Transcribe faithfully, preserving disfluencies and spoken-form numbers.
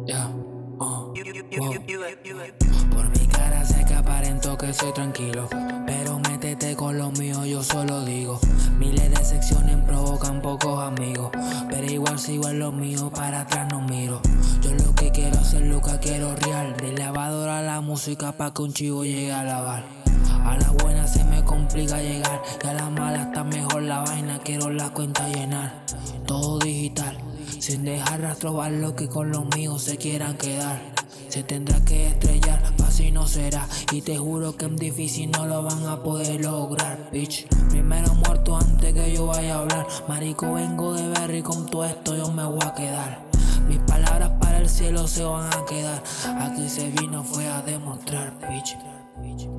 Yeah, uh, wow. Por mi cara sé que aparento que soy tranquilo, pero métete con lo mío, yo solo digo. Miles de secciones provocan pocos amigos, pero igual sigo en lo mío, para atrás no miro. Yo lo que quiero hacer, lo que quiero real. De lavadora a la música pa' que un chivo llegue a lavar. A la buena se me complica llegar, y a la mala está mejor la vaina, quiero la cuenta llenar. Todo digital, sin dejar rastro a lo que con los míos se quieran quedar. Se tendrá que estrellar, fácil no será, y te juro que es difícil, no lo van a poder lograr, bitch. Primero muerto antes que yo vaya a hablar. Marico, vengo de Berry, con todo esto yo me voy a quedar. Mis palabras para el cielo se van a quedar. Aquí se vino fue a demostrar, bitch.